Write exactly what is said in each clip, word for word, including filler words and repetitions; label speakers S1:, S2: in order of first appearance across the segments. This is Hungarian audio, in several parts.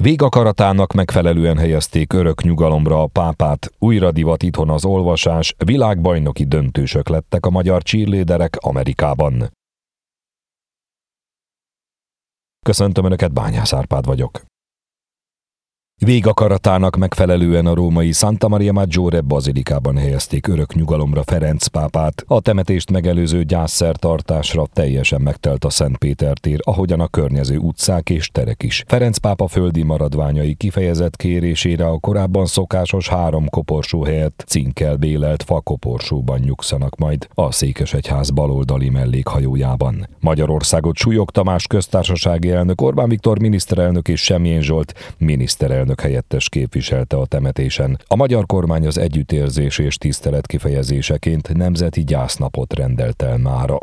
S1: Végakaratának megfelelően helyezték örök nyugalomra a pápát, újra divat itthon az olvasás, világbajnoki döntősök lettek a magyar cheerleaderek Amerikában. Köszöntöm Önöket, Bányász Árpád vagyok. Végakaratának megfelelően a római Santa Maria Maggiore bazilikában helyezték örök nyugalomra Ferenc pápát. A temetést megelőző gyászszertartásra teljesen megtelt a Szent Péter tér, ahogyan a környező utcák és terek is. Ferenc pápa földi maradványai kifejezett kérésére a korábban szokásos három koporsó helyett cinkkel bélelt fakoporsóban nyugszanak majd a Székesegyház baloldali mellékhajójában. Magyarországot Súlyog Tamás köztársasági elnök, Orbán Viktor miniszterelnök és Semjén Zsolt miniszterelnök helyettes képviselte a temetésen. A magyar kormány az együttérzés és tisztelet kifejezéseként nemzeti gyásznapot rendelt el mára.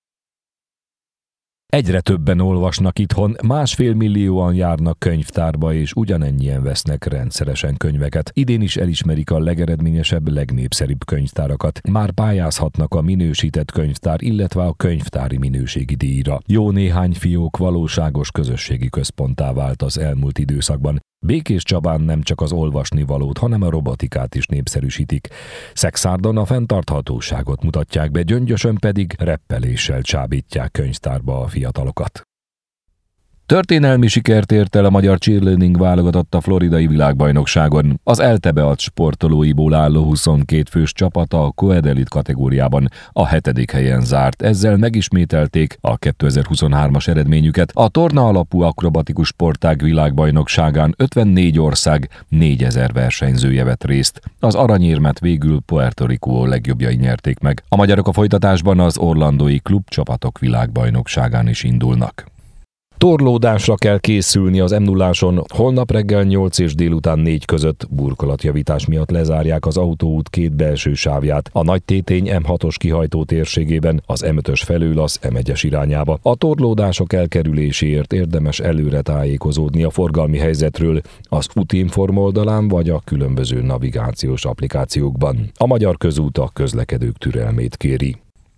S1: Egyre többen olvasnak itthon, másfél millióan járnak könyvtárba, és ugyanennyien vesznek rendszeresen könyveket. Idén is elismerik a legeredményesebb, legnépszerűbb könyvtárakat. Már pályázhatnak a minősített könyvtár, illetve a könyvtári minőségi díjra. Jó néhány fiók valóságos közösségi központtá vált az elmúlt időszakban. Békéscsabán nem csak az olvasnivalót, hanem a robotikát is népszerűsítik. Szexárdon a fenntarthatóságot mutatják be, Gyöngyösön pedig reppeléssel csábítják könyvtárba a fiatalokat. Történelmi sikert ért el a magyar cheerleading válogatott a floridai világbajnokságon. Az eltebeadt sportolóiból álló huszonkét fős csapata a Coed Elite kategóriában a hetedik helyen zárt. Ezzel megismételték a kétezer-huszonhármas eredményüket. A torna alapú akrobatikus sportág világbajnokságán ötvennégy ország négyezer versenyzője vett részt. Az aranyérmet végül Puerto Rico legjobbjai nyerték meg. A magyarok a folytatásban az orlandói klubcsapatok világbajnokságán is indulnak. Torlódásra kell készülni az em nulláson, holnap reggel nyolc és délután négy között burkolatjavítás miatt lezárják az autóút két belső sávját, a Nagy Tétény em hatos kihajtó térségében, az em ötös felől az em egyes irányába. A torlódások elkerüléséért érdemes előre tájékozódni a forgalmi helyzetről az Utinform oldalán vagy a különböző navigációs applikációkban. A Magyar Közút a közlekedők türelmét kéri.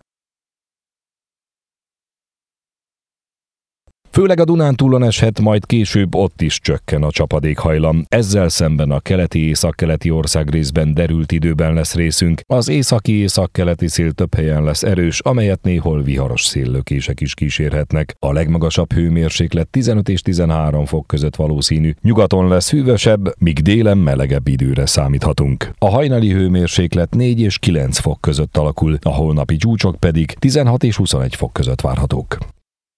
S1: Főleg a Dunántúlon eshet, majd később ott is csökken a csapadékhajlam. Ezzel szemben a keleti-északkeleti országrészben derült időben lesz részünk. Az északi-északkeleti szél több helyen lesz erős, amelyet néhol viharos széllökések is kísérhetnek. A legmagasabb hőmérséklet tizenöt és tizenhárom fok között valószínű. Nyugaton lesz hűvösebb, míg délen melegebb időre számíthatunk. A hajnali hőmérséklet négy és kilenc fok között alakul, a holnapi csúcsok pedig tizenhat és huszonegy fok között várhatók.